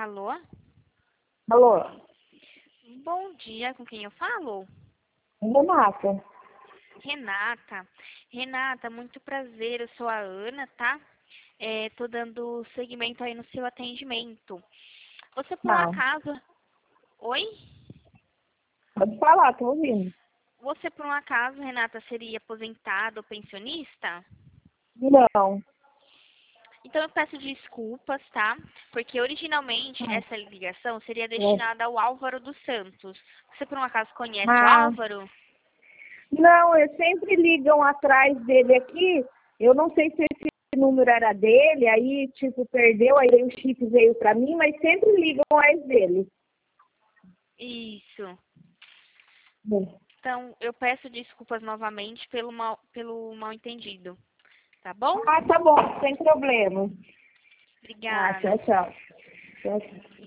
Alô? Alô, Bom dia, com quem eu falo? Renata. Renata. Renata, muito prazer, eu sou a Ana, tá? Tô dando seguimento aí no seu atendimento. Você por um Tá, acaso... Oi? pode falar, tô ouvindo. Você por um acaso, Renata, seria aposentada ou pensionista? Não, Então eu peço desculpas, tá? Porque originalmente tá. essa ligação seria É. destinada ao Álvaro dos Santos. Você por um acaso conhece o Ah, Álvaro? não, eles sempre ligam atrás dele aqui. Eu não sei se esse número era dele, aí, tipo, perdeu, aí o chip veio pra mim, mas sempre ligam atrás dele. Isso. Bom. Então, eu peço desculpas novamente pelo mal entendido. Tá bom? Ah, tá bom, sem problema. Tá, Obrigada. tchau, tchau. Tchau, tchau.